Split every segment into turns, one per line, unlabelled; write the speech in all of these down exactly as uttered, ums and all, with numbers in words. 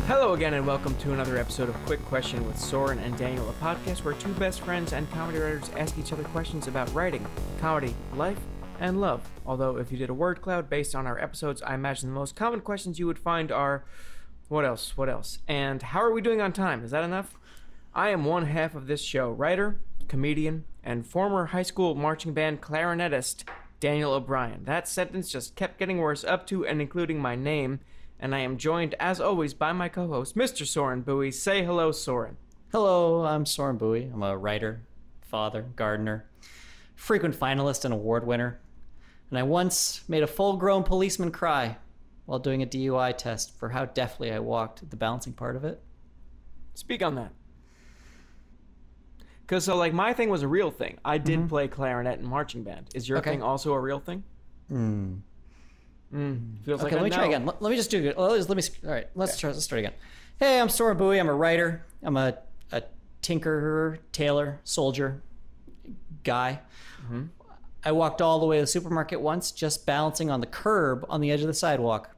Hello again and welcome to another episode of Quick Question with Soren and Daniel, a podcast where two best friends and comedy writers ask each other questions about writing, comedy, life, and love. Although if you did a word cloud based on our episodes, I imagine the most common questions you would find are, what else, what else? And how are we doing on time? Is that enough? I am one half of this show, writer, comedian, and former high school marching band clarinetist Daniel O'Brien. That sentence just kept getting worse, up to and including my name. And I am joined, as always, by my co-host, Mister Soren Bowie. Say hello, Soren.
Hello, I'm Soren Bowie. I'm a writer, father, gardener, frequent finalist and award winner. And I once made a full-grown policeman cry while doing a D U I test for how deftly I walked the balancing part of it.
Speak on that. Because, so, like, my thing was a real thing. I did
Mm-hmm.
play clarinet and marching band. Is your
Okay.
thing also a real thing?
Hmm.
Mm, feels
Okay,
like
let
I
me
know.
try again. Let, let me just do it. Let, let me. All right, let's
Okay.
try. Let's start again. Hey, I'm Soren Bowie. I'm a writer. I'm a a tinkerer, tailor, soldier, guy.
Mm-hmm.
I walked all the way to the supermarket once, just balancing on the curb on the edge of the sidewalk.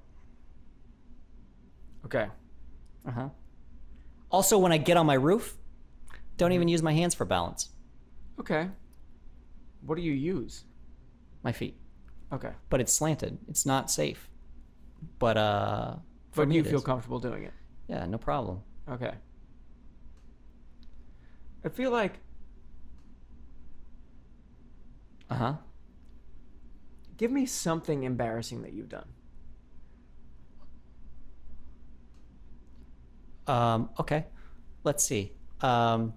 Okay.
Uh huh. Also, when I get on my roof, don't even use my hands for balance.
Okay. What do you use?
My feet.
Okay.
But it's slanted. It's not safe. But uh, for
But
me
you
it
feel
is.
comfortable doing it?
Yeah, no problem.
Okay. I feel like...
Uh huh.
Give me something embarrassing that you've done.
Um. Okay. Let's see. Um.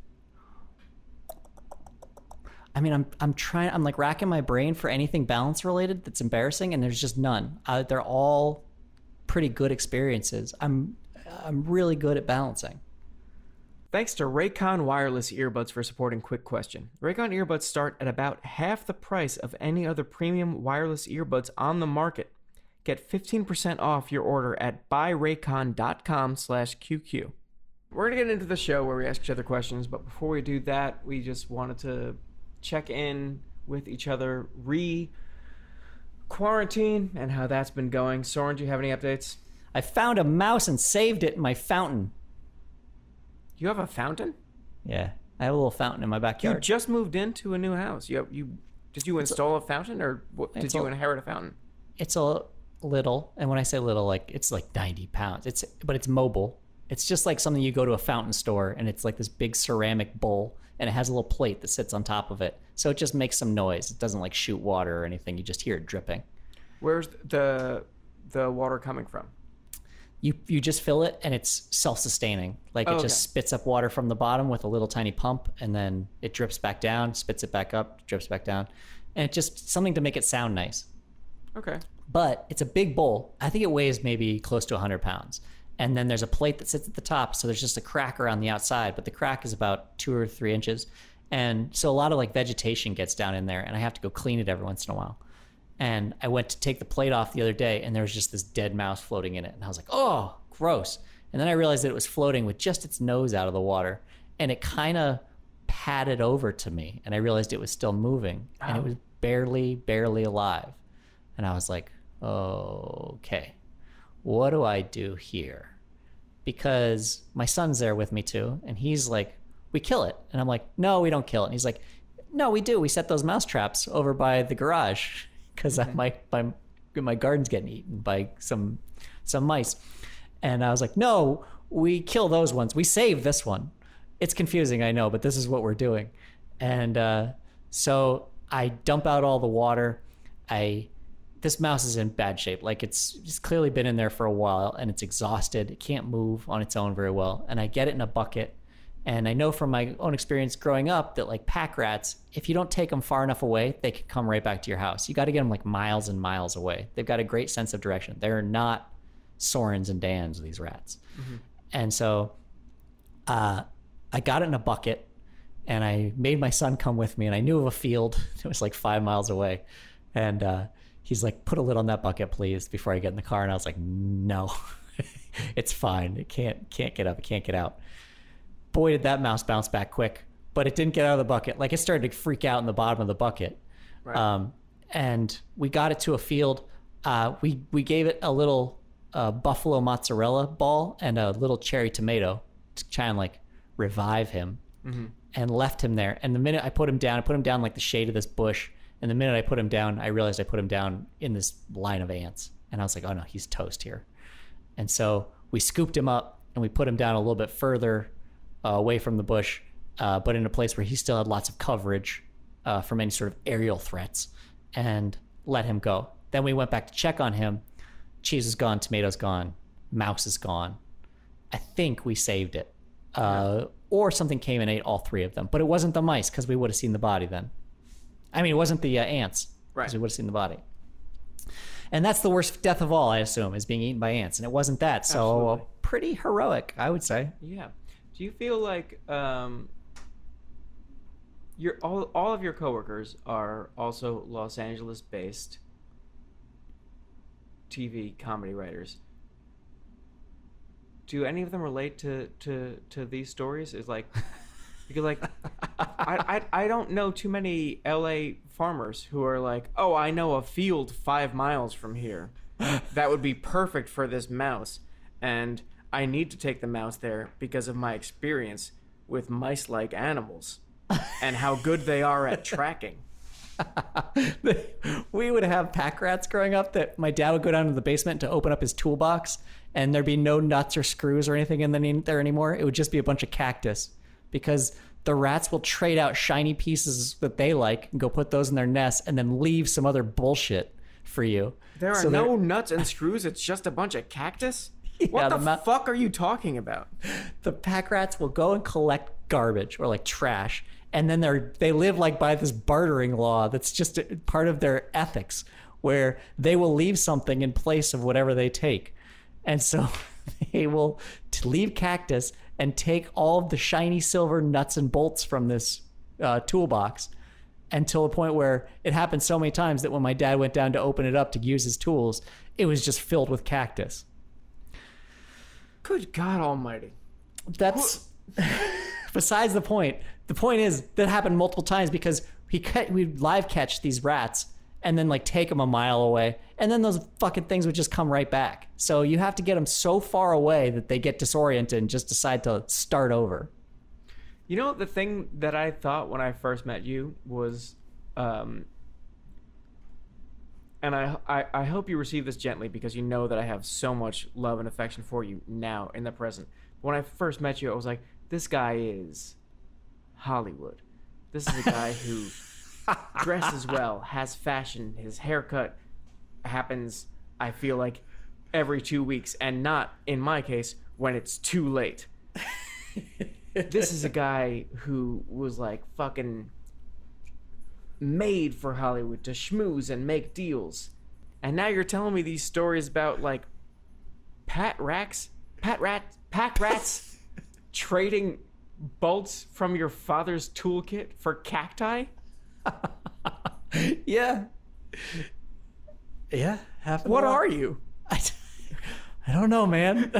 I mean, I'm I'm trying. I'm like racking my brain for anything balance related that's embarrassing, and there's just none. Uh, they're all pretty good experiences. I'm I'm really good at balancing.
Thanks to Raycon Wireless Earbuds for supporting Quick Question. Raycon earbuds start at about half the price of any other premium wireless earbuds on the market. Get fifteen percent off your order at buyraycon.com slash QQ. We're going to get into the show where we ask each other questions, but before we do that, we just wanted to check in with each other re-quarantine and how that's been going. Soren, do you have any updates?
I found a mouse and saved it in my fountain.
You have a fountain?
Yeah, I have a little fountain in my
You
backyard.
just moved into a new house. You you did you install a fountain or what, did
it's
you
a-
inherit a fountain?
It's a little, and when I say little, like it's like ninety pounds. It's but it's mobile. It's just like something you go to a fountain store, and it's like this big ceramic bowl, and it has a little plate that sits on top of it. So it just makes some noise. It doesn't like shoot water or anything. You just hear it dripping.
Where's the the water coming from?
You you just fill it, and it's self-sustaining. Like
Oh,
it
okay.
just spits up water from the bottom with a little tiny pump, and then it drips back down, spits it back up, drips back down, and it's just something to make it sound nice.
Okay.
But it's a big bowl. I think it weighs maybe close to one hundred pounds. And then there's a plate that sits at the top, so there's just a crack around the outside, but the crack is about two or three inches. And so a lot of like vegetation gets down in there, and I have to go clean it every once in a while. And I went to take the plate off the other day, and there was just this dead mouse floating in it. And I was like, oh, gross. And then I realized that it was floating with just its nose out of the water, and it kind of padded over to me, and I realized it was still moving, and it
Ow.
was barely, barely alive. And I was like, okay, what do I do here? Because my son's there with me too, and he's like, we kill it. And I'm like, no, we don't kill it. And he's like, no, we do. We set those mouse traps over by the garage because my, my my garden's getting eaten by some some mice. And I was like, no, we kill those ones. We save this one. It's confusing, I know, but this is what we're doing. And uh, so I dump out all the water. I This mouse is in bad shape. Like it's, it's clearly been in there for a while, and it's exhausted. It can't move on its own very well. And I get it in a bucket. And I know from my own experience growing up that like pack rats, if you don't take them far enough away, they can come right back to your house. You got to get them like miles and miles away. They've got a great sense of direction. They're not Sorens and Dans, these rats. Mm-hmm. And so uh, I got it in a bucket, and I made my son come with me, and I knew of a field that was like five miles away. And uh, he's like, put a lid on that bucket, please, before I get in the car. And I was like, no, it's fine. It can't can't get up. It can't get out. Boy, did that mouse bounce back quick. But it didn't get out of the bucket. Like, it started to freak out in the bottom of the bucket.
Right.
Um, and we got it to a field. Uh, we, we gave it a little a buffalo mozzarella ball and a little cherry tomato to try and like revive him, mm-hmm. and left him there. And the minute I put him down, I put him down like the shade of this bush. And the minute I put him down, I realized I put him down in this line of ants. And I was like, oh no, he's toast here. And so we scooped him up and we put him down a little bit further uh, away from the bush, uh, but in a place where he still had lots of coverage uh, from any sort of aerial threats, and let him go. Then we went back to check on him. Cheese is gone, tomatoes gone, mouse is gone. I think we saved it. Uh, or something came and ate all three of them. But it wasn't the mice, because we would have seen the body then. I mean, it wasn't the uh, ants, because
right.
we would have seen the body. And that's the worst death of all, I assume, is being eaten by ants. And it wasn't that. So uh, pretty heroic, I would say.
Yeah. Do you feel like um, your all all of your coworkers are also Los Angeles-based T V comedy writers? Do any of them relate to, to, to these stories? Is like, because like, I, I I don't know too many L A farmers who are like, oh, I know a field five miles from here that would be perfect for this mouse, and I need to take the mouse there because of my experience with mice-like animals and how good they are at tracking.
We would have pack rats growing up that my dad would go down to the basement to open up his toolbox, and there'd be no nuts or screws or anything in the, there anymore. It would just be a bunch of cactus, because the rats will trade out shiny pieces that they like and go put those in their nest and then leave some other bullshit for you.
There are
so
no nuts and screws. It's just a bunch of cactus?
Yeah,
what the,
the ma-
fuck are you talking about?
The pack rats will go and collect garbage or like trash, and then they're they live like by this bartering law that's just a, part of their ethics, where they will leave something in place of whatever they take. And so they will leave cactus and take all of the shiny silver nuts and bolts from this uh, toolbox, until the point where it happened so many times that when my dad went down to open it up to use his tools, it was just filled with cactus.
Good God Almighty.
That's besides the point. The point is that happened multiple times because he we'd live catch these rats and then like take them a mile away, and then those fucking things would just come right back. So you have to get them so far away that they get disoriented and just decide to start over.
You know, the thing that I thought when I first met you was, um, and I, I, I hope you receive this gently because you know that I have so much love and affection for you now in the present. When I first met you, I was like, this guy is Hollywood. This is a guy who dresses well, has fashion, his haircut happens, I feel like, every two weeks, and not, in my case, when it's too late. This is a guy who was like fucking made for Hollywood to schmooze and make deals. And now you're telling me these stories about like pat rats, pat rat, pack rats trading bolts from your father's toolkit for cacti?
Yeah. Yeah.
What are you?
I, I don't know, man.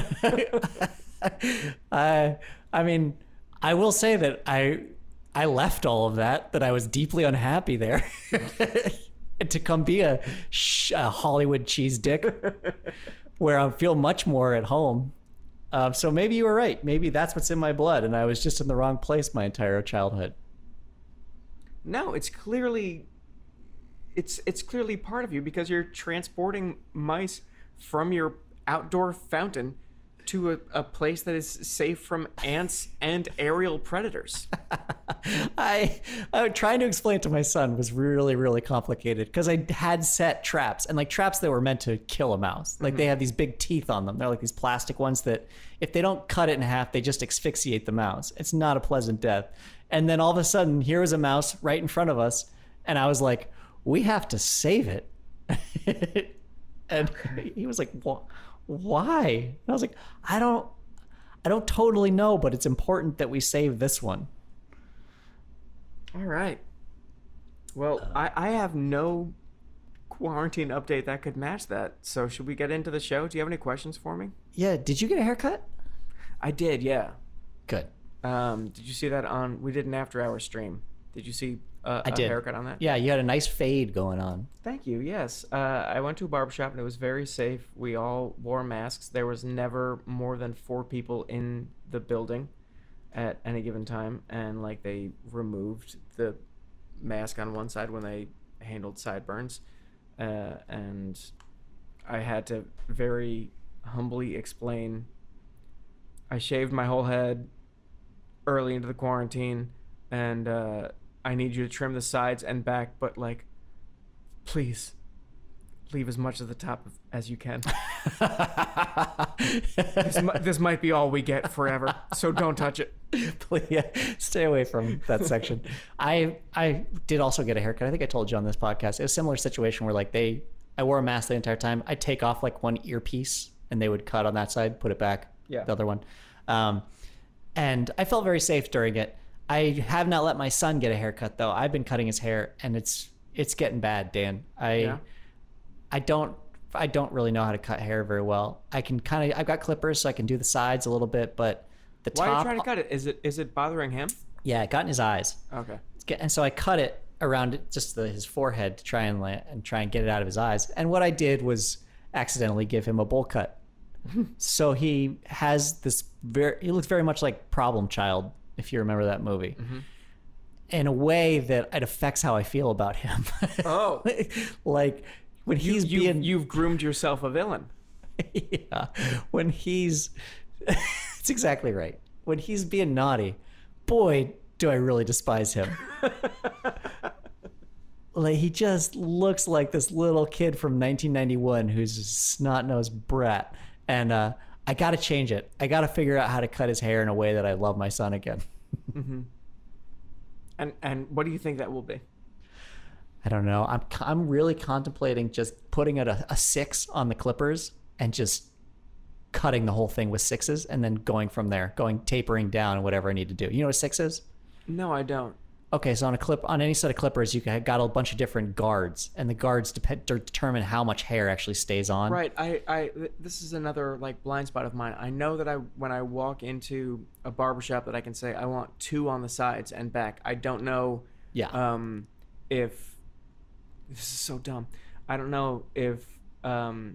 I I mean, I will say that I I left all of that, that I was deeply unhappy there to come be a, sh- a Hollywood cheese dick where I feel much more at home. Uh, so maybe you were right. Maybe that's what's in my blood, and I was just in the wrong place my entire childhood.
No, it's clearly it's it's clearly part of you because you're transporting mice from your outdoor fountain to a, a place that is safe from ants and aerial predators.
I, I trying to explain it to my son was really, really complicated because I had set traps, and like traps that were meant to kill a mouse. Like mm-hmm. They have these big teeth on them. They're like these plastic ones that if they don't cut it in half, they just asphyxiate the mouse. It's not a pleasant death. And then all of a sudden, here was a mouse right in front of us, and I was like, we have to save it. And he was like, what? Why? And I was like, I don't, I don't totally know, but it's important that we save this one.
All right. Well, uh, I, I have no quarantine update that could match that. So should we get into the show? Do you have any questions for me?
Yeah. Did you get a haircut?
I did. Yeah.
Good.
Um, did you see that on, we did an after hour stream. Did you see a,
I
a
did.
haircut on that?
Yeah, you had a nice fade going on.
Thank you. Yes. Uh, I went to a barbershop and it was very safe. We all wore masks. There was never more than four people in the building at any given time. And like they removed the mask on one side when they handled sideburns. Uh, and I had to very humbly explain I shaved my whole head early into the quarantine and uh, I need you to trim the sides and back, but like, please leave as much of the top as you can. this, this might be all we get forever, so don't touch it.
Please, yeah, stay away from that section. I I did also get a haircut. I think I told you on this podcast. It was a similar situation where like they, I wore a mask the entire time. I'd take off like one earpiece and they would cut on that side, put it back,
yeah.
the other one. Um, and I felt very safe during it. I have not let my son get a haircut though. I've been cutting his hair and it's it's getting bad, Dan. I
Yeah.
I don't I don't really know how to cut hair very well. I can kind of I've got clippers so I can do the sides a little bit, but the
Why
top.
are you trying to cut it? Is it is it bothering him?
Yeah, it got in his eyes.
Okay.
And so I cut it around just the, his forehead to try and la- and try and get it out of his eyes. And what I did was accidentally give him a bowl cut. So he has this very he looks very much like Problem Child, if you remember that movie.
Mm-hmm.
In a way that it affects how I feel about him.
Oh.
Like when he's
you,
being
you've groomed yourself a villain.
yeah. When he's it's exactly right. When he's being naughty, boy, do I really despise him. Like he just looks like this little kid from nineteen ninety-one who's a snot-nosed brat. And uh, I got to change it. I got to figure out how to cut his hair in a way that I love my son again.
Mm-hmm. And and what do you think that will be?
I don't know. I'm I'm really contemplating just putting it a, a six on the clippers and just cutting the whole thing with sixes and then going from there, going tapering down and whatever I need to do. You know what a six is?
No, I don't.
Okay, so on a clip, on any set of clippers, you got a bunch of different guards, and the guards depend, determine how much hair actually stays on.
Right. I, I, this is another like blind spot of mine. I know that I, when I walk into a barbershop, that I can say I want two on the sides and back. I don't know.
Yeah.
Um, if this is so dumb, I don't know if um,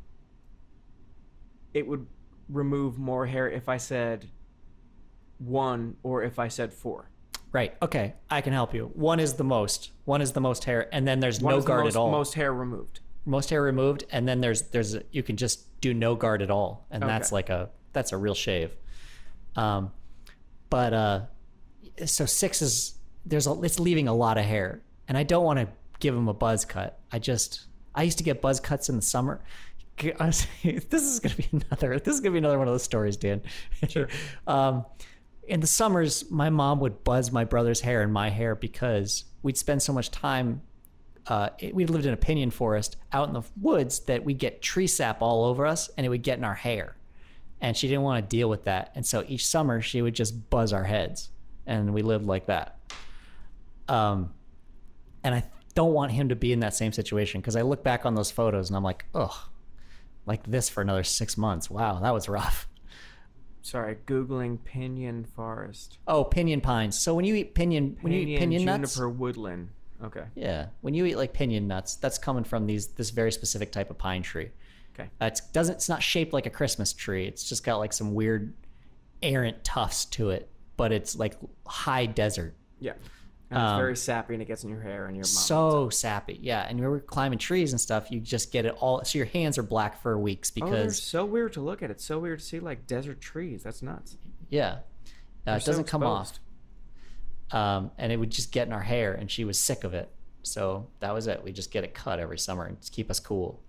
it would remove more hair if I said one or if I said four.
Right. Okay. I can help you. One is the most. One is the most hair, and then there's
One
no
is the
guard
most,
at all.
Most hair removed.
Most hair removed, and then there's there's you can just do no guard at all, and
Okay.
that's like a that's a real shave. Um, but uh, so six is there's a, it's leaving a lot of hair, and I don't want to give him a buzz cut. I just I used to get buzz cuts in the summer. This is gonna be another. This is gonna be another one of those stories, Dan.
Sure.
um, in the summers, my mom would buzz my brother's hair and my hair because we'd spend so much time. Uh, it, we lived in a pinyon forest out in the woods that we'd get tree sap all over us and it would get in our hair. And she didn't want to deal with that. And so each summer she would just buzz our heads and we lived like that. Um, and I don't want him to be in that same situation because I look back on those photos and I'm like, ugh, like this for another six months. Wow, that was rough.
Sorry, Googling pinyon forest.
Oh, pinyon pines. So when you eat pinyon, when you eat pinyon nuts,
juniper woodland. Okay.
yeah, when you eat like pinyon nuts, that's coming from these this very specific type of pine tree.
Okay.
Uh, it doesn't. It's not shaped like a Christmas tree. It's just got like some weird, errant tufts to it, but it's like high desert.
Yeah. And it's
Um,
very sappy and it gets in your hair and your mom.
So sappy, yeah. And when we're climbing trees and stuff, you just get it all. So your hands are black for weeks
Oh, they're
because
so weird to look at. It's so weird to see like desert trees. That's nuts.
yeah, uh,
They're
it
so
doesn't come off.
exposed.
Um, and it would just get in our hair, and she was sick of it. So that was it. We just get it cut every summer and just keep us cool.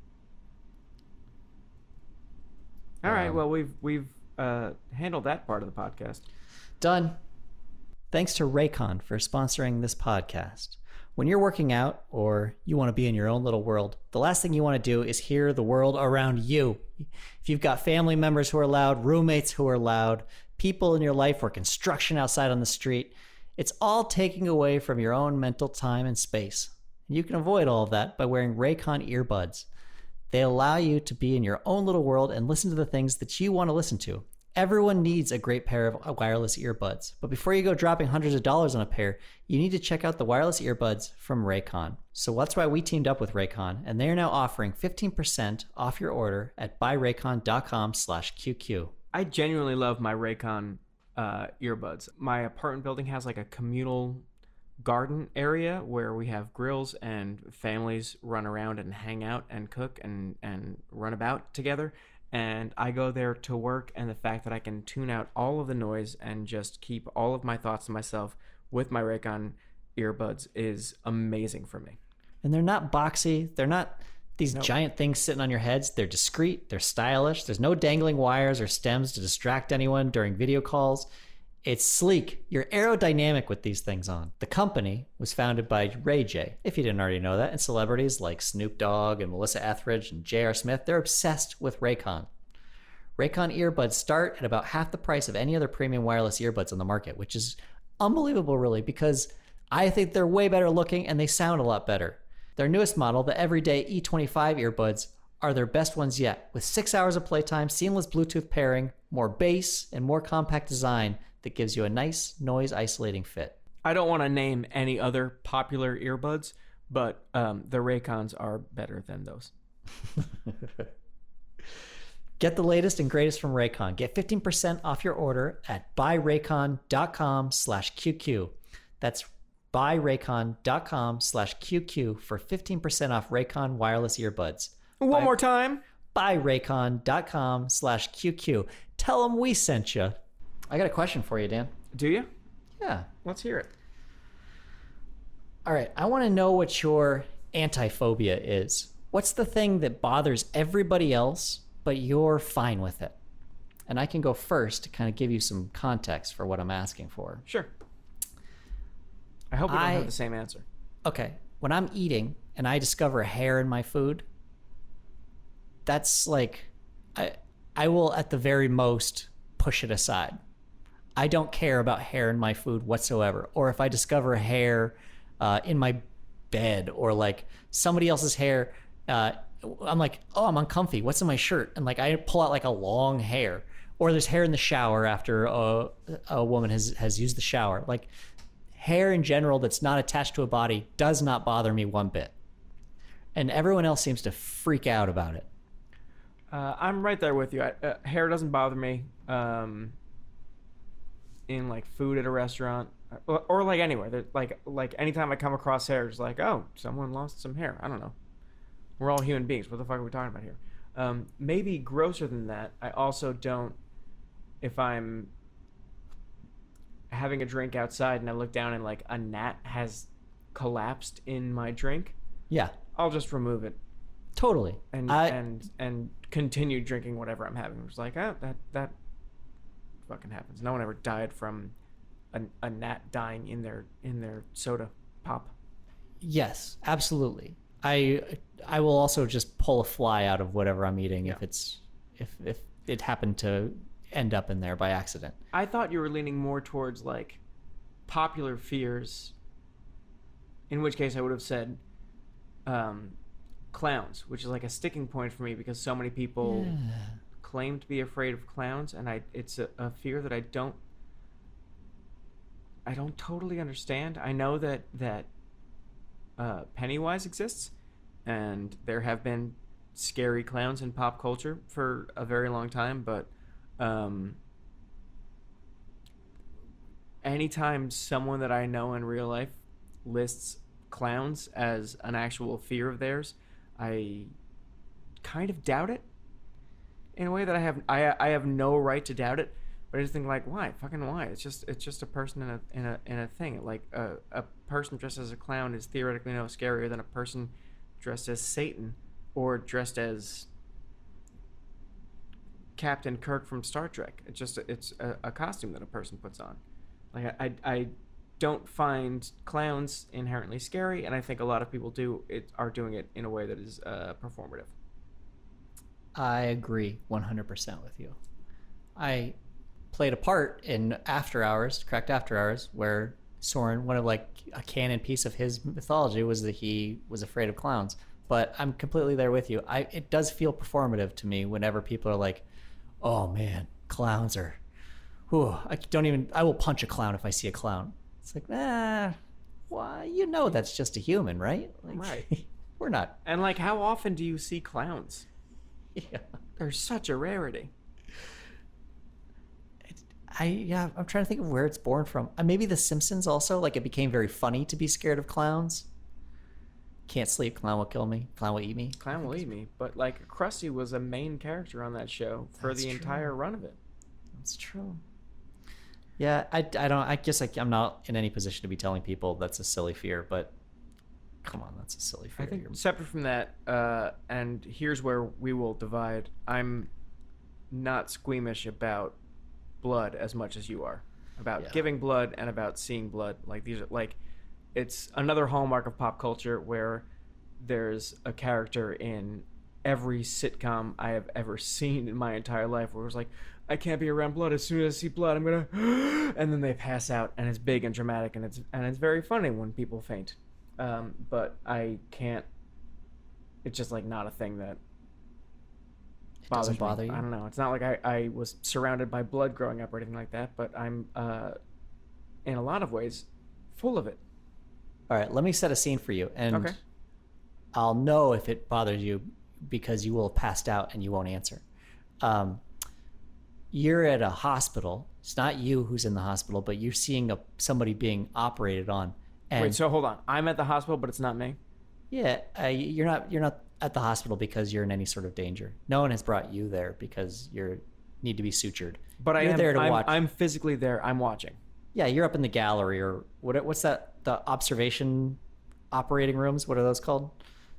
All right.
Um,
Well, we've we've uh, handled that part of the podcast.
Done. Thanks to Raycon for sponsoring this podcast. When you're working out or you want to be in your own little world, the last thing you want to do is hear the world around you. If you've got family members who are loud, roommates who are loud, people in your life or construction outside on the street, it's all taking away from your own mental time and space. And you can avoid all of that by wearing Raycon earbuds. They allow you to be in your own little world and listen to the things that you want to listen to. Everyone needs a great pair of wireless earbuds. But before you go dropping hundreds of dollars on a pair, you need to check out the wireless earbuds from Raycon. So that's why we teamed up with Raycon, and they are now offering fifteen percent off your order at buyraycon.com slash QQ.
I genuinely love my Raycon uh, earbuds. My apartment building has like a communal garden area where we have grills and families run around and hang out and cook and, and run about together. And I go there to work, and the fact that I can tune out all of the noise and just keep all of my thoughts to myself with my Raycon earbuds is amazing for me.
And they're not boxy. They're not these
Nope.
giant things sitting on your heads. They're discreet. They're stylish. There's no dangling wires or stems to distract anyone during video calls. It's sleek. You're aerodynamic with these things on. The company was founded by Ray J, if you didn't already know that, and celebrities like Snoop Dogg and Melissa Etheridge and J R. Smith. They're obsessed with Raycon. Raycon earbuds start at about half the price of any other premium wireless earbuds on the market, which is unbelievable, really, because I think they're way better looking and they sound a lot better. Their newest model, the Everyday E twenty-five earbuds, are their best ones yet, with six hours of playtime, seamless Bluetooth pairing, more bass, and more compact design that gives you a nice noise-isolating fit.
I don't want to name any other popular earbuds, but um, the Raycons are better than those.
Get the latest and greatest from Raycon. Get fifteen percent off your order at buyraycon.com slash QQ. That's buyraycon.com slash QQ for fifteen percent off Raycon wireless earbuds.
One
Buy-
more time.
buyraycon.com slash QQ. Tell them we sent you. I got a question for you, Dan.
Do you?
Yeah.
Let's hear it.
All right. I want to know what your anti-phobia is. What's the thing that bothers everybody else, but you're fine with it? And I can go first to kind of give you some context for what I'm asking for.
Sure. I hope we don't
I-
have the same answer.
Okay. When I'm eating and I discover a hair in my food, that's like, I, I will at the very most push it aside. I don't care about hair in my food whatsoever. Or if I discover a hair uh, in my bed or like somebody else's hair, uh, I'm like, oh, I'm uncomfy. What's in my shirt? And like I pull out like a long hair. Or there's hair in the shower after a, a woman has, has used the shower. Like hair in general that's not attached to a body does not bother me one bit. And everyone else seems to freak out about it.
Uh, I'm right there with you. I, uh, hair doesn't bother me. Um, in like food at a restaurant, or, or like anywhere. There- Like like anytime I come across hair, it's like, oh, someone lost some hair. I don't know. We're all human beings. What the fuck are we talking about here? Um, maybe grosser than that. I also don't. If I'm having a drink outside and I look down and like a gnat has collapsed in my drink,
Yeah,
I'll just remove it
totally.
and
I,
and and continue drinking whatever I'm having. It's like, oh, that that fucking happens. No one ever died from a, a gnat dying in their in their soda pop.
yes, absolutely. I I will also just pull a fly out of whatever I'm eating if
Yeah.
it's if if it happened to end up in there by accident.
I thought you were leaning more towards like popular fears. In which case, I would have said um, clowns, which is like a sticking point for me because so many people claim to be afraid of clowns, and I it's a, a fear that I don't I don't totally understand. I know that that uh, Pennywise exists, and there have been scary clowns in pop culture for a very long time, but um, anytime someone that I know in real life lists clowns as an actual fear of theirs, I kind of doubt it in a way that I have I I have no right to doubt it. But I just think like, why? Fucking why? It's just it's just a person in a in a in a thing. Like a a person dressed as a clown is theoretically no scarier than a person dressed as Satan or dressed as Captain Kirk from Star Trek. It's just it's a, a costume that a person puts on. Like I, I I don't find clowns inherently scary, and I think a lot of people do it are doing it in a way that is uh, performative.
I agree one hundred percent with you. I played a part in After Hours, Cracked After Hours, where Soren, one of like a canon piece of his mythology was that he was afraid of clowns. But I'm completely there with you. I it does feel performative to me whenever people are like, "Oh man, clowns are, whew, I don't even, I will punch a clown if I see a clown. It's like, nah, well, you know that's just a human, right? Like,
Right.
We're not.
And like, how often do you see clowns?
Yeah.
They're such a rarity.
I yeah, I'm trying to think of where it's born from. Uh, maybe The Simpsons also. Like, it became very funny to be scared of clowns. Can't sleep, clown will kill me. Clown will eat me.
Clown will eat me. But like, Krusty was a main character on that show for
That's
the
true.
entire run of it.
That's true. Yeah, I, I don't. I guess I, I'm not in any position to be telling people that's a silly fear, but come on, that's a silly fear.
I think
You're-
separate from that, uh, and here's where we will divide. I'm not squeamish about blood as much as you are, about
Yeah.
giving blood and about seeing blood. Like, these are like, it's another hallmark of pop culture where there's a character in every sitcom I have ever seen in my entire life where it's like, I can't be around blood. As soon as I see blood, I'm gonna, and then they pass out, and it's big and dramatic, and it's and it's very funny when people faint. Um, but I can't. It's just like not a thing that
it
bothers
doesn't bother
me.
you.
I don't know. It's not like I, I was surrounded by blood growing up or anything like that, but I'm uh, in a lot of ways full of it.
All right, let me set a scene for you, and
Okay.
I'll know if it bothers you because you will have passed out and you won't answer. Um, you're at a hospital. It's not you who's in the hospital, but you're seeing a somebody being operated on. And
Wait, so hold on. I'm at the hospital, but it's not me.
yeah, uh, you're not you're not at the hospital because you're in any sort of danger. No one has brought you there because you need to be sutured.
But I
You're
am
there to
I'm,
watch.
I'm physically there. I'm watching.
Yeah, you're up in the gallery or what? What's that? The observation operating rooms. What are those called?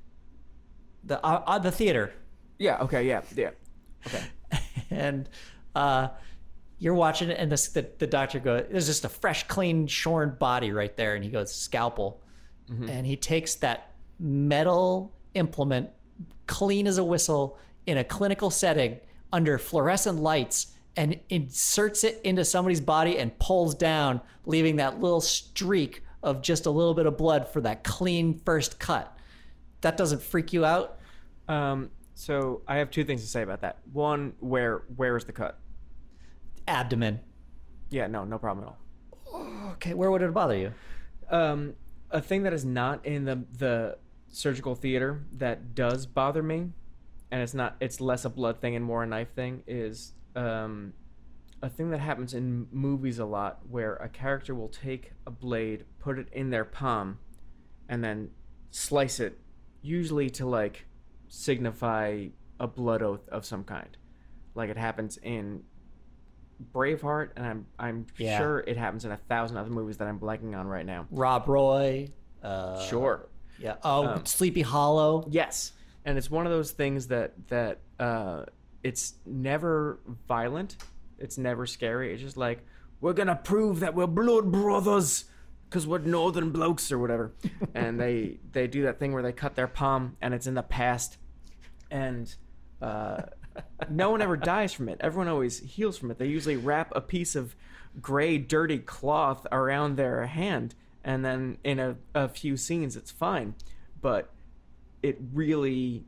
The uh, uh, the theater.
Yeah. Okay. Yeah. Yeah. Okay.
And uh, you're watching it, and this, the the doctor goes, "There's just a fresh, clean, shorn body right there," and he goes, "Scalpel," and he takes that metal implement, clean as a whistle, in a clinical setting under fluorescent lights, and inserts it into somebody's body and pulls down, leaving that little streak of just a little bit of blood for that clean first cut. That doesn't freak you out?
Um. So I have two things to say about that. One, where where is the cut?
Abdomen.
Yeah. No. No problem at all.
Okay, where would it bother you?
Um. A thing that is not in the the surgical theater that does bother me, and it's not. It's less a blood thing and more a knife thing. Is um, a thing that happens in movies a lot, where a character will take a blade, put it in their palm, and then slice it, usually to like signify a blood oath of some kind. Like it happens in Braveheart, and I'm I'm
Yeah.
sure it happens in a thousand other movies that I'm blanking on right now.
Rob Roy. Uh,
Sure.
Yeah. Oh,
Um,
Sleepy Hollow.
Yes, and it's one of those things that that uh, it's never violent, it's never scary. It's just like, we're gonna prove that we're blood brothers because we're northern blokes or whatever. And they they do that thing where they cut their palm and it's in the past, and uh, no one ever dies from it. Everyone always heals from it. They usually wrap a piece of gray, dirty cloth around their hand, and then in a, a few scenes it's fine. But it really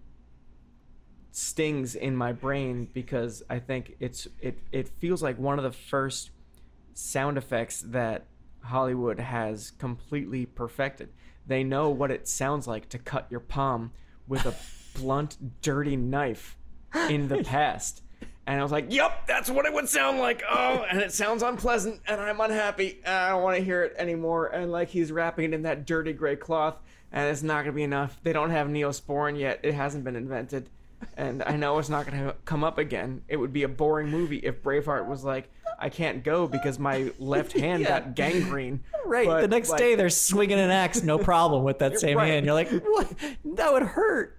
stings in my brain because I think it's it it feels like one of the first sound effects that Hollywood has completely perfected. They know what it sounds like to cut your palm with a blunt, dirty knife in the past. And I was like, yep, that's what it would sound like. Oh, and it sounds unpleasant, and I'm unhappy, and I don't want to hear it anymore. And like, he's wrapping it in that dirty gray cloth, and it's not going to be enough. They don't have Neosporin yet. It hasn't been invented. And I know it's not going to come up again. It would be a boring movie if Braveheart was like, I can't go because my left hand
Yeah.
got gangrene.
Right.
But,
the next
like,
day they're swinging an axe, no problem with that same
Right.
hand. You're like, what? That would hurt.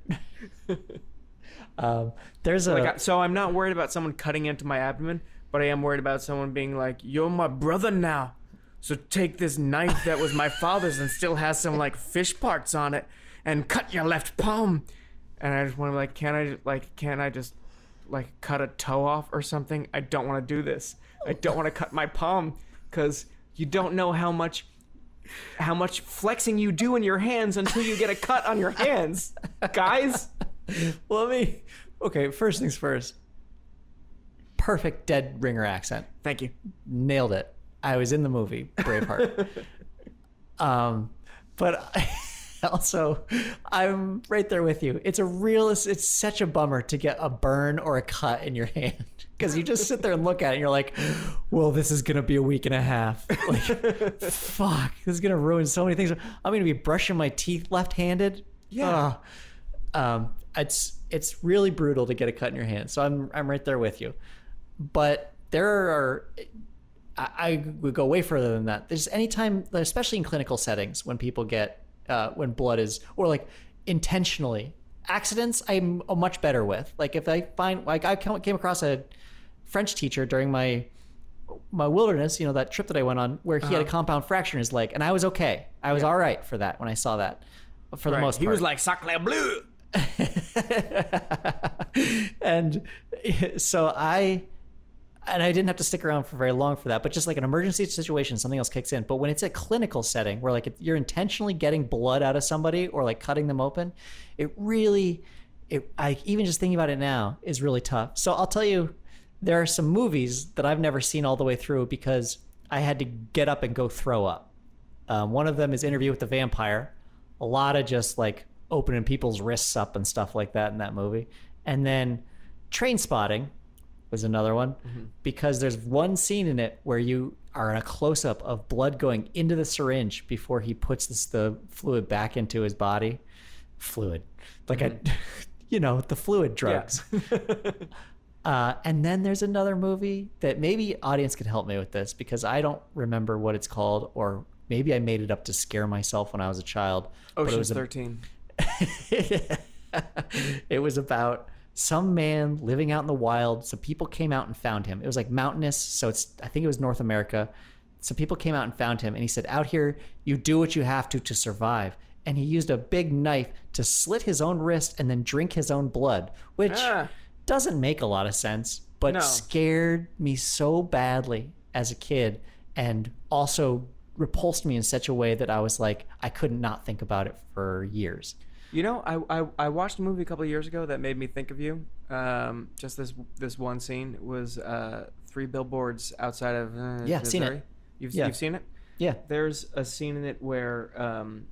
um, there's a
Like, I- so I'm not worried about someone cutting into my abdomen, but I am worried about someone being like, you're my brother now, so take this knife that was my father's and still has some like fish parts on it and cut your left palm. And I just want to like, can I like, can I just like cut a toe off or something? I don't want to do this. I don't want to cut my palm because you don't know how much how much flexing you do in your hands until you get a cut on your hands, guys.
Let me. Okay, first things first. perfect dead ringer accent.
Thank you.
Nailed it. I was in the movie Braveheart. um, but also, I'm right there with you. It's a real. It's such a bummer to get a burn or a cut in your hand because you just sit there and look at it and you're like, "Well, this is gonna be a week and a half. Like, fuck, this is gonna ruin so many things. I'm gonna be brushing my teeth left-handed.
Yeah.
Ugh. Um, it's it's really brutal to get a cut in your hand. So I'm I'm right there with you. But there are. I, I would go way further than that. There's any time, especially in clinical settings, when people get, uh, when blood is, or like intentionally, accidents I'm much better with. Like if I find, like I came across a French teacher during my my wilderness, you know, that trip that I went on, where he uh-huh. had a compound fracture in his leg, and I was okay. I was yeah. all right for that when I saw that, for the
right.
most part.
He was like, Sacre bleu!
And so I... And I didn't have to stick around for very long for that, but just like an emergency situation, something else kicks in. But when it's a clinical setting where like you're intentionally getting blood out of somebody or like cutting them open, it really, it I even just thinking about it now is really tough. So I'll tell you, there are some movies that I've never seen all the way through because I had to get up and go throw up. Um, one of them is Interview with the Vampire. A lot of just like opening people's wrists up and stuff like that in that movie. And then Trainspotting was another one, mm-hmm. because there's one scene in it where you are in a close-up of blood going into the syringe before he puts this, the fluid back into his body. Fluid. Like, mm-hmm. a, you know, the fluid drugs. Yeah. uh, and then there's another movie that maybe audience could help me with this because I don't remember what it's called, or maybe I made it up to scare myself when I was a child.
Ocean's thirteen.
It was about some man living out in the wild. Some people came out and found him. It was like mountainous. So it's, I think it was North America. Some people came out and found him. And he said, out here, you do what you have to to survive. And he used a big knife to slit his own wrist and then drink his own blood, which ah. doesn't make a lot of sense, but no. scared me so badly as a kid and also repulsed me in such a way that I was like, I could not think about it for years.
You know, I, I I watched a movie a couple of years ago that made me think of you. Um, just this this one scene. It was uh, Three Billboards Outside of uh,
yeah,
Missouri.
seen it.
You've
yeah.
you've seen it?
Yeah.
There's a scene in it where um,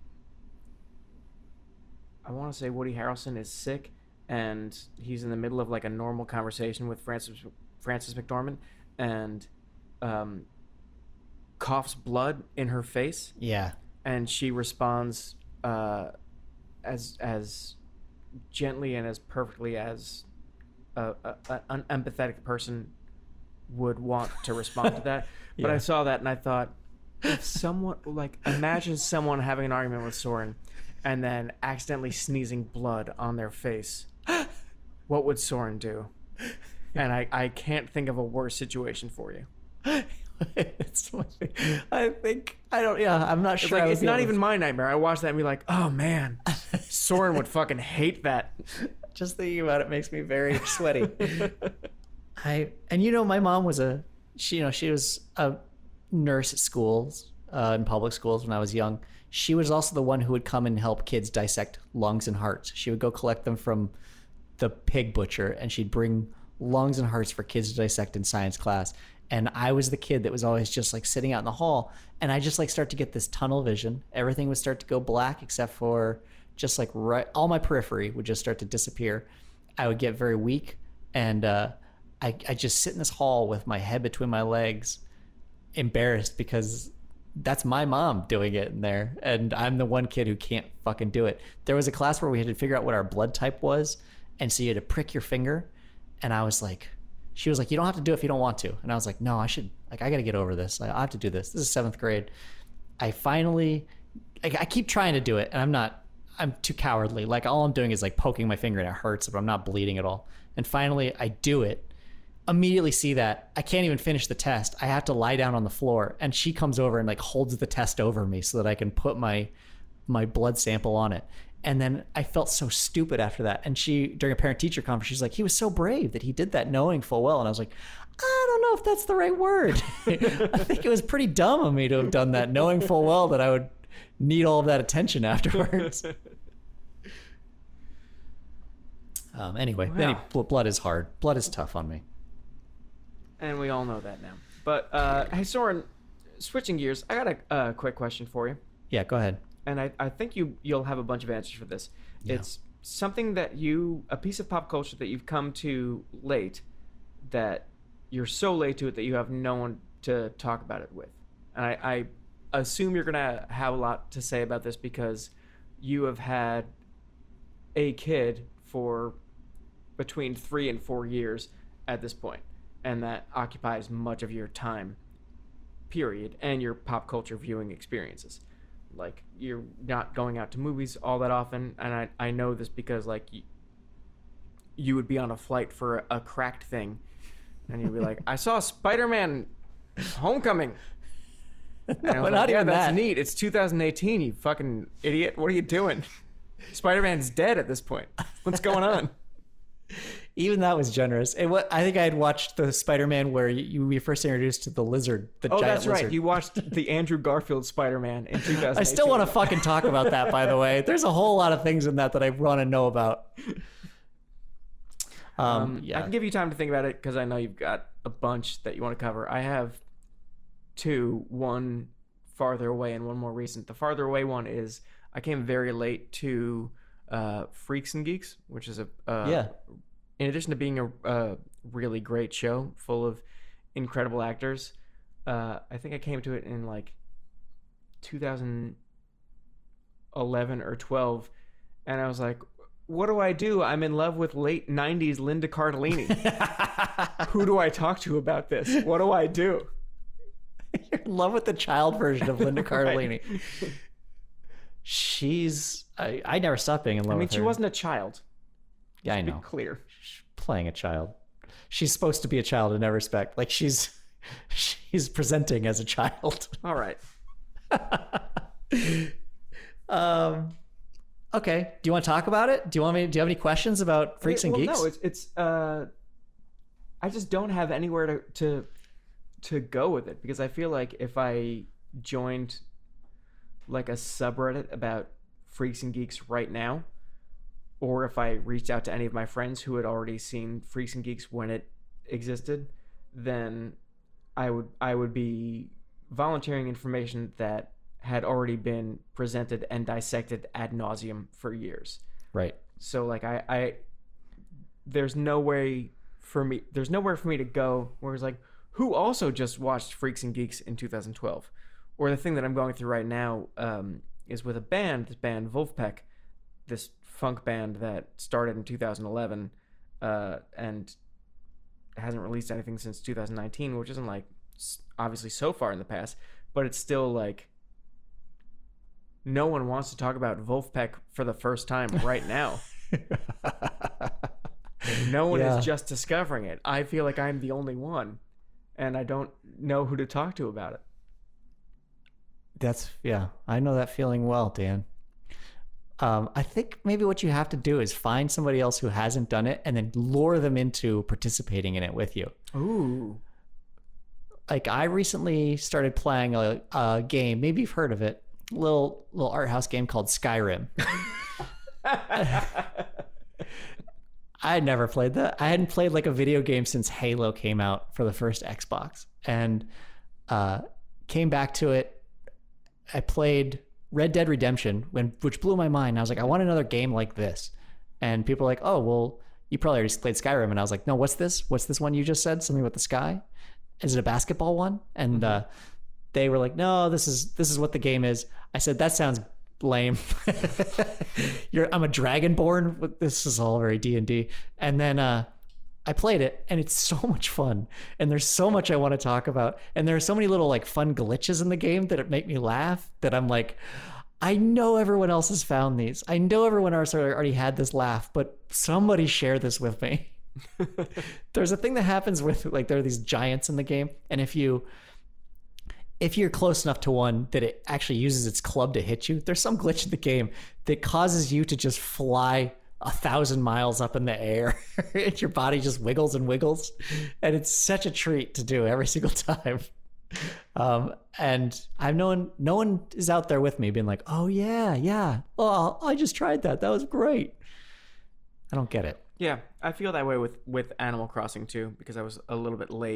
I want to say Woody Harrelson is sick, and he's in the middle of like a normal conversation with Frances Frances McDormand, and um, coughs blood in her face.
Yeah.
And she responds. Uh, as as gently and as perfectly as a, a, a, an empathetic person would want to respond to that. But yeah. I saw that and I thought, if someone, like, imagine someone having an argument with Soren and then accidentally sneezing blood on their face. What would Soren do? And I, I can't think of a worse situation for you.
It's I think I don't. Yeah, I'm not sure.
It's, like, it's not
to...
even my nightmare. I watched that and be like, oh man, Soren would fucking hate that.
Just thinking about it makes me very sweaty. I and you know, my mom was a she. You know, she was a nurse at schools, uh, in public schools when I was young. She was also the one who would come and help kids dissect lungs and hearts. She would go collect them from the pig butcher, and she'd bring lungs and hearts for kids to dissect in science class. And I was the kid that was always just like sitting out in the hall, and I just like start to get this tunnel vision. Everything would start to go black except for just like right, all my periphery would just start to disappear. I would get very weak, and uh, I I just sit in this hall with my head between my legs, embarrassed because that's my mom doing it in there, and I'm the one kid who can't fucking do it. There was a class where we had to figure out what our blood type was, and so you had to prick your finger, and I was like. She was like, you don't have to do it if you don't want to. And I was like, no, I should, like, I got to get over this. Like, I have to do this. This is seventh grade. I finally, I, I keep trying to do it, and I'm not, I'm too cowardly. Like, all I'm doing is, like, poking my finger, and it hurts, but I'm not bleeding at all. And finally, I do it. Immediately see that. I can't even finish the test. I have to lie down on the floor, and she comes over and, like, holds the test over me so that I can put my my blood sample on it. And then I felt so stupid after that. And she, during a parent-teacher conference, she's like, he was so brave that he did that knowing full well. And I was like, I don't know if that's the right word. I think it was pretty dumb of me to have done that, knowing full well that I would need all of that attention afterwards. um, anyway,
wow.
any, blood is hard. Blood is tough on me.
And we all know that now. But, uh, hey, Soren, switching gears, I got a uh, quick question for you.
Yeah, go ahead.
And I, I think you, you'll have a bunch of answers for this.
Yeah.
It's something that you, a piece of pop culture that you've come to late, that you're so late to it that you have no one to talk about it with. And I, I assume you're going to have a lot to say about this because you have had a kid for between three and four years at this point, and that occupies much of your time, period, and your pop culture viewing experiences. Like, you're not going out to movies all that often, and I, I know this because, like, you, you would be on a flight for a, a cracked thing, and you'd be like, I saw Spider-Man Homecoming. And I
No,
was
not
like, yeah,
even
that's
that.
neat. It's two thousand eighteen, you fucking idiot. What are you doing? Spider-Man's dead at this point. What's going on?
Even that was generous. And what I think I had watched the Spider-Man where you were first introduced to the lizard, the
Oh,
giant
that's right.
lizard.
You watched the Andrew Garfield Spider-Man in two thousand eighteen.
I still want to fucking talk about that, by the way. There's a whole lot of things in that that I want to know about. Um,
Um,
yeah.
I can give you time to think about it because I know you've got a bunch that you want to cover. I have two, one farther away and one more recent. The farther away one is I came very late to uh, Freaks and Geeks, which is a uh,
Yeah.
in addition to being a, a really great show full of incredible actors. Uh, I think I came to it in like two thousand eleven or twelve, and I was like, what do I do? I'm in love with late nineties Linda Cardellini. Who do I talk to about this? What do I do?
You're in love with the child version of Linda Cardellini.
Right.
She's I, I never stopped being in love
I mean,
with
she
her.
wasn't a child.
Yeah, I
Be
know.
clear.
She's playing a child. She's supposed to be a child in that respect. Like she's she's presenting as a child.
All right.
um okay. Do you want to talk about it? Do you want me do you have any questions about Freaks and
well,
Geeks?
No, it's it's. Uh, I just don't have anywhere to to to go with it because I feel like if I joined like a subreddit about Freaks and Geeks right now, or if I reached out to any of my friends who had already seen Freaks and Geeks when it existed, then I would I would be volunteering information that had already been presented and dissected ad nauseum for years.
Right.
So like I, I there's no way for me there's nowhere for me to go where it's like, who also just watched Freaks and Geeks in two thousand twelve? Or the thing that I'm going through right now um, is with a band, this band Wolfpack, this funk band that started in two thousand eleven uh, and hasn't released anything since two thousand nineteen, which isn't like obviously so far in the past, but it's still like no one wants to talk about Wolfpack for the first time right now. No one
Yeah.
is just discovering it. I feel like I'm the only one, and I don't know who to talk to about it.
That's yeah, I know that feeling well, Dan. Um, I think maybe what you have to do is find somebody else who hasn't done it and then lure them into participating in it with you.
Ooh.
Like I recently started playing a, a game, maybe you've heard of it, little little art house game called Skyrim. I had never played that. I hadn't played like a video game since Halo came out for the first Xbox, and uh, came back to it. I played Red Dead Redemption, when which blew my mind. I was like, I want another game like this. And people were like, oh, well, you probably already played Skyrim. And I was like, no, what's this? What's this one you just said? Something with the sky? Is it a basketball one? And mm-hmm. uh, they were like, no, this is this is what the game is. I said, that sounds lame. You're, I'm a dragonborn. This is all very D and D. And then uh, I played it, and it's so much fun. And there's so much I want to talk about. And there are so many little like fun glitches in the game that make me laugh that I'm like, I know everyone else has found these. I know everyone else already had this laugh, but somebody share this with me. There's a thing that happens with like there are these giants in the game, and if you if you're close enough to one that it actually uses its club to hit you, there's some glitch in the game that causes you to just fly a thousand miles up in the air. And your body just wiggles and wiggles, and it's such a treat to do every single time. Um, and I've no one, no one is out there with me being like, oh yeah, yeah. Oh, I just tried that. That was great. I don't get it.
Yeah, I feel that way with, with Animal Crossing too, because I was a little bit late.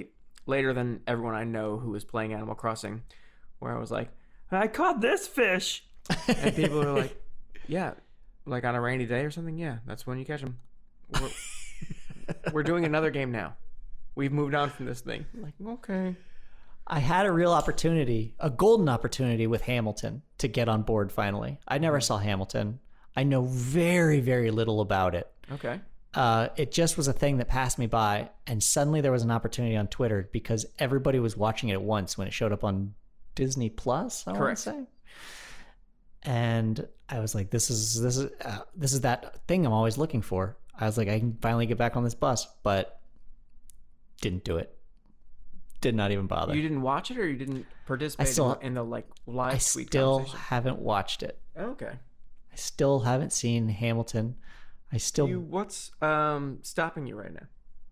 later than everyone I know who was playing Animal Crossing, where I was like, I caught this fish. And people are like, yeah, like on a rainy day or something. Yeah, that's when you catch them. We're, we're doing another game now. We've moved on from this thing. I'm like, okay.
I had a real opportunity, a golden opportunity with Hamilton to get on board finally. I never saw Hamilton. I know very, very little about it.
Okay.
Uh, it just was a thing that passed me by, and suddenly there was an opportunity on Twitter because everybody was watching it at once when it showed up on Disney Plus, I want to say. And I was like, this is this is uh, this is that thing I'm always looking for. I was like, I can finally get back on this bus, but didn't do it. Did not even bother.
You didn't watch it, or you didn't participate
still,
in, in the like live
I
tweet
still
conversation?
haven't watched it.
Okay.
I still haven't seen Hamilton. I still.
You, what's um, stopping you right now?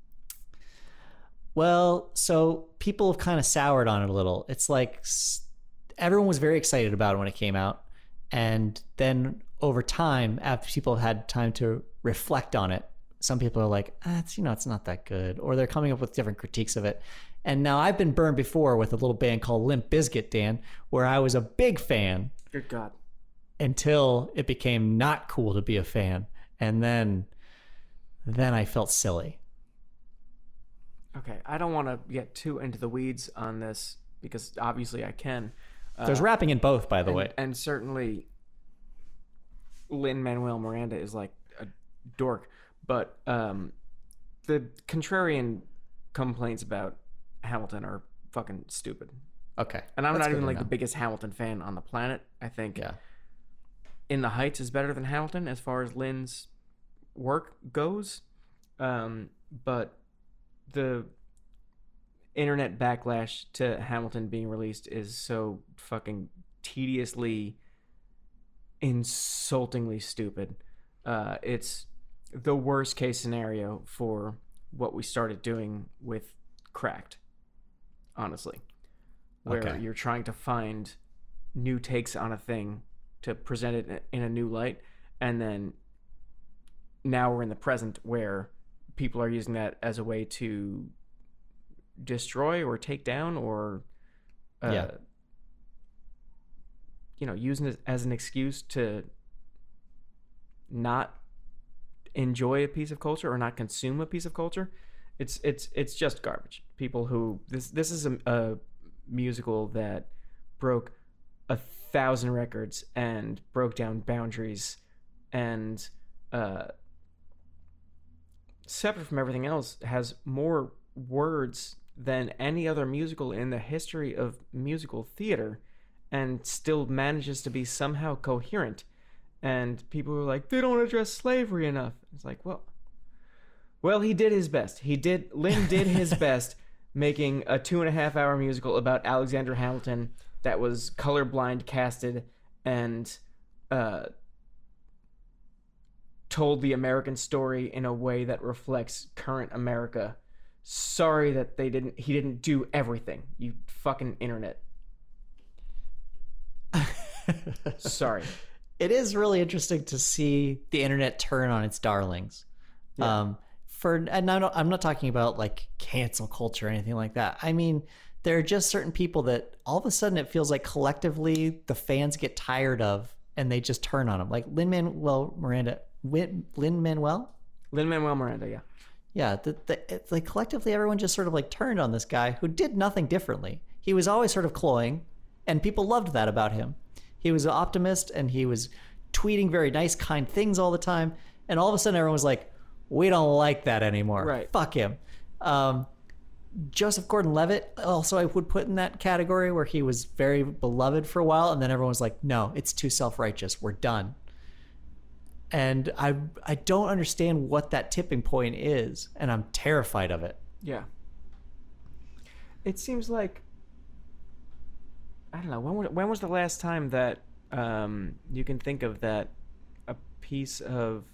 Well, so people have kind of soured on it a little. It's like everyone was very excited about it when it came out. And then over time, after people have had time to reflect on it, some people are like, ah, it's, you know, it's not that good. Or they're coming up with different critiques of it. And now I've been burned before with a little band called Limp Bizkit, Dan, where I was a big fan.
Good God.
Until it became not cool to be a fan. And then, then I felt silly.
Okay, I don't want to get too into the weeds on this because obviously I can. Uh,
There's rapping in both, by the
and,
way.
And certainly Lin-Manuel Miranda is like a dork. But um, the contrarian complaints about Hamilton are fucking stupid.
Okay.
And I'm
That's
not even
good to
like
know.
the biggest Hamilton fan on the planet. I think
Yeah.
In the Heights is better than Hamilton as far as Lynn's work goes. Um, but the internet backlash to Hamilton being released is so fucking tediously, insultingly stupid. Uh, it's the worst case scenario for what we started doing with Cracked, honestly. Where
Okay.
you're trying to find new takes on a thing to present it in a new light, and then now we're in the present where people are using that as a way to destroy or take down or uh,
Yeah.
you know, using it as an excuse to not enjoy a piece of culture or not consume a piece of culture. It's it's it's just garbage. People who this this is a, a musical that broke a thousand records and broke down boundaries and uh separate from everything else has more words than any other musical in the history of musical theater and still manages to be somehow coherent. And people are like, they don't address slavery enough. It's like, well well he did his best. He did Lynn did his best making a two and a half hour musical about Alexander Hamilton that was colorblind casted and uh, told the American story in a way that reflects current America. Sorry that they didn't. He didn't do everything. You fucking internet. Sorry.
It is really interesting to see the internet turn on its darlings.
Yeah.
Um, for and I'm not, I'm not talking about like cancel culture or anything like that. I mean, there are just certain people that all of a sudden it feels like collectively the fans get tired of and they just turn on them. Like Lin-Manuel Miranda, Lin-Manuel?
Lin-Manuel Miranda, yeah.
Yeah, the, the, it's like collectively everyone just sort of like turned on this guy who did nothing differently. He was always sort of cloying, and people loved that about him. He was an optimist, and he was tweeting very nice, kind things all the time. And all of a sudden everyone was like, we don't like that anymore.
Right.
Fuck him. Um, Joseph Gordon-Levitt also I would put in that category where he was very beloved for a while, and then everyone was like, no, it's too self-righteous. We're done. And I I don't understand what that tipping point is, and I'm terrified of it.
Yeah. It seems like, I don't know, when was, when was the last time that um, you can think of that a piece of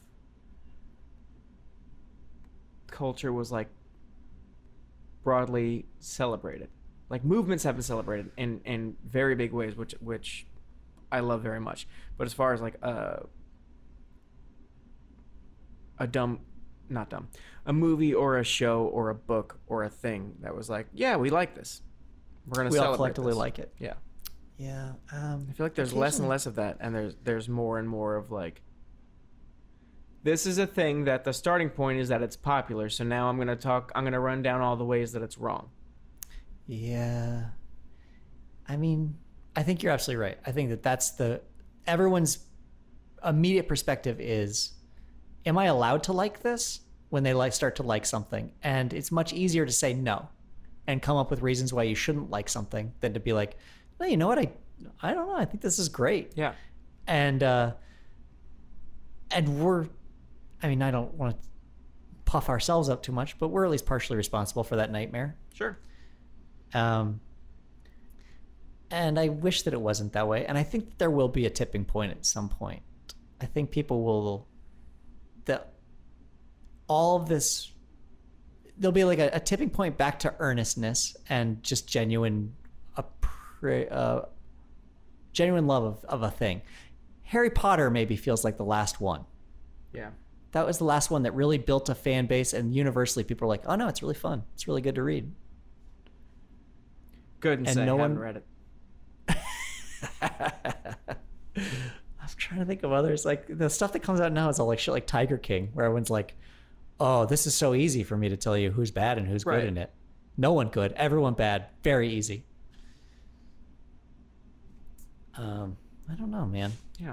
culture was like broadly celebrated? Like movements have been celebrated in, in very big ways, which which I love very much. But as far as like a a dumb not dumb, a movie or a show or a book or a thing that was like, yeah, we like this. We're gonna
We all
celebrate
collectively
this.
like it.
Yeah,
Yeah. Um,
I feel like there's less and less of that, and there's there's more and more of like, this is a thing that the starting point is that it's popular. So now I'm gonna talk. I'm gonna run down all the ways that it's wrong.
Yeah. I mean, I think you're absolutely right. I think that that's the everyone's immediate perspective is, am I allowed to like this when they like start to like something? And it's much easier to say no and come up with reasons why you shouldn't like something than to be like, well, you know what? I, I don't know. I think this is great.
Yeah.
And, uh, and we're, I mean, I don't want to puff ourselves up too much, but we're at least partially responsible for that nightmare.
Sure.
Um, and I wish that it wasn't that way. And I think that there will be a tipping point at some point. I think people will, that all of this, there'll be like a, a tipping point back to earnestness and just genuine, uh, genuine love of, of a thing. Harry Potter maybe feels like the last one.
Yeah.
That was the last one that really built a fan base, and universally people are like, oh no, it's really fun. It's really good to read.
Good and,
And
say,
no
I haven't
one-
read it.
I'm trying to think of others. Like the stuff that comes out now is all like shit like Tiger King, where everyone's like, oh, this is so easy for me to tell you who's bad and who's
Right.
good in it. No one good, everyone bad, very easy. Um, I don't know, man.
Yeah.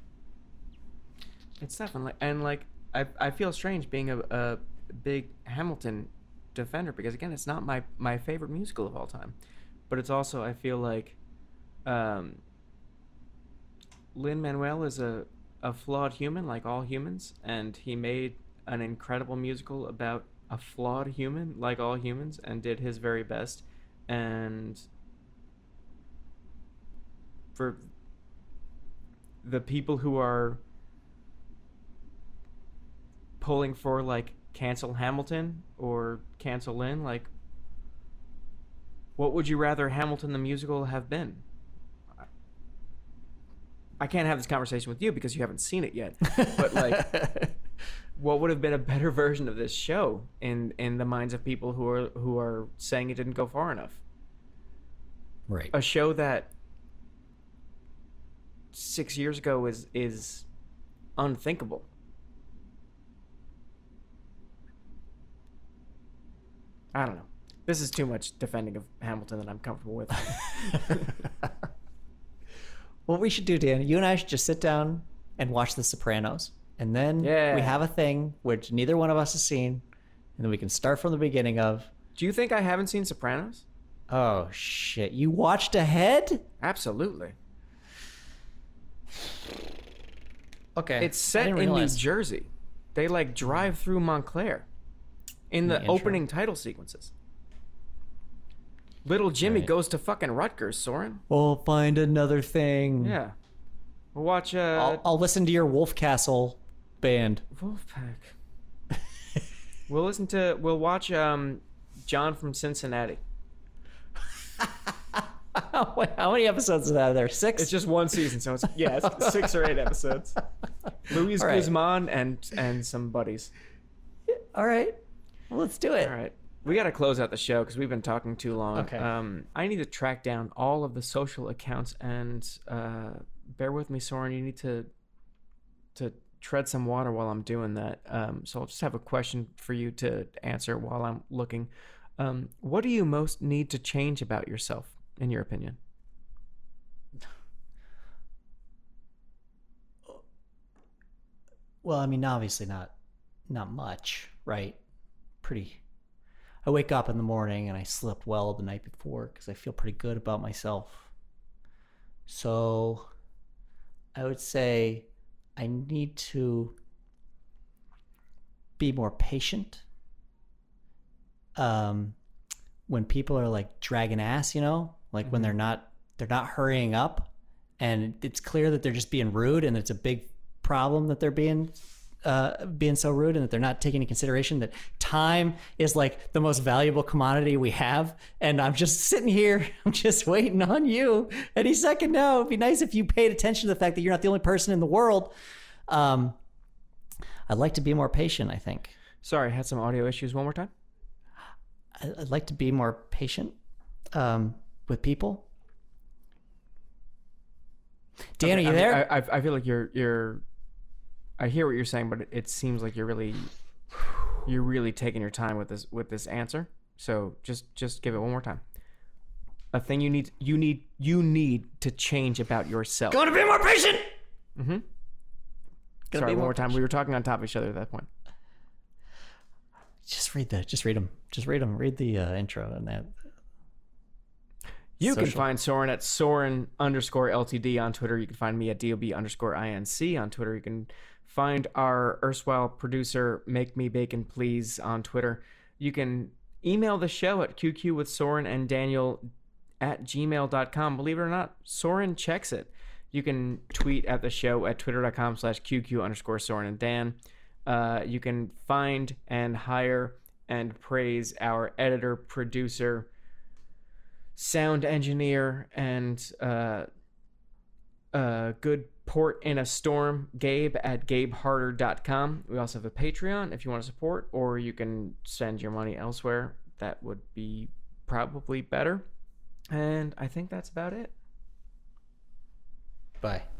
It's definitely, and like, I I feel strange being a, a big Hamilton defender, because again, it's not my, my favorite musical of all time, but it's also, I feel like, um, Lin-Manuel is a, a flawed human like all humans, and he made an incredible musical about a flawed human like all humans and did his very best. And for the people who are pulling for like cancel Hamilton or cancel Lin, like, what would you rather Hamilton the musical have been? I can't have this conversation with you because you haven't seen it yet, but like, what would have been a better version of this show in in the minds of people who are who are saying it didn't go far enough?
Right.
A show that six years ago is is unthinkable. I don't know. This is too much defending of Hamilton that I'm comfortable with.
What we should do, Dan, you and I should just sit down and watch The Sopranos. And then
Yeah.
we have a thing which neither one of us has seen. And then we can start from the beginning of,
Do you think I haven't seen Sopranos?
oh, shit. You watched ahead?
Absolutely.
Okay.
It's
I
set
didn't
in New
realize.
Jersey. They like drive through Montclair in the
The intro.
opening title sequences. Little Jimmy
Right.
goes to fucking Rutgers, Soren.
We'll find another thing.
Yeah. We'll watch uh
I'll, I'll listen to your Wolf Castle band.
Wolfpack. We'll listen to we'll watch um John from Cincinnati.
Wait, how many episodes of that are there? Six?
It's just one season, so it's yeah, it's six or eight episodes. Luis
All right.
Guzman and and some buddies.
All right. Well, let's do it.
All right. We got to close out the show because we've been talking too long.
Okay.
Um, I need to track down all of the social accounts, and uh, bear with me, Soren. You need to to tread some water while I'm doing that. Um, so I'll just have a question for you to answer while I'm looking. Um, what do you most need to change about yourself, in your opinion?
Well, I mean, obviously not not much, right? Pretty. I wake up in the morning and I slept well the night before because I feel pretty good about myself. So I would say I need to be more patient. Um, when people are like dragging ass, you know, like when
Mhm.
they're not they're not hurrying up, and it's clear that they're just being rude, and it's a big problem that they're being uh, being so rude, and that they're not taking into consideration that time is like the most valuable commodity we have. And I'm just sitting here, I'm just waiting on you any second now. It'd be nice if you paid attention to the fact that you're not the only person in the world. Um, I'd like to be more patient, I think.
Sorry, I had some audio issues. One more time.
I'd like to be more patient um, with people. Dan,
Okay,
are you
I mean,
there?
I, I I feel like you're you're. I hear what you're saying, but it, it seems like you're really, you're really taking your time with this with this answer. So just just give it one more time. A thing you need you need you need to change about yourself.
Going to be more patient.
Mm-hmm.
Gonna
Sorry,
be
one
more
more time.
patient.
We were talking on top of each other at that point.
Just read the. Just read them. Just read them. Read the uh, intro and that.
You can
Social.
find Soren at Soren underscore L T D on Twitter. You can find me at D O B underscore I N C on Twitter. You can find our erstwhile producer, Make Me Bacon Please, on Twitter. You can email the show at Q Q with Soren and Daniel at gmail dot com. Believe it or not, Soren checks it. You can tweet at the show at twitter.com slash QQ underscore Soren and Dan. Uh, you can find and hire and praise our editor, producer, sound engineer, and uh, uh, good port in a storm, Gabe at gabe harder dot com. We also have a Patreon if you want to support, or you can send your money elsewhere. That would be probably better. And I think that's about it.
Bye.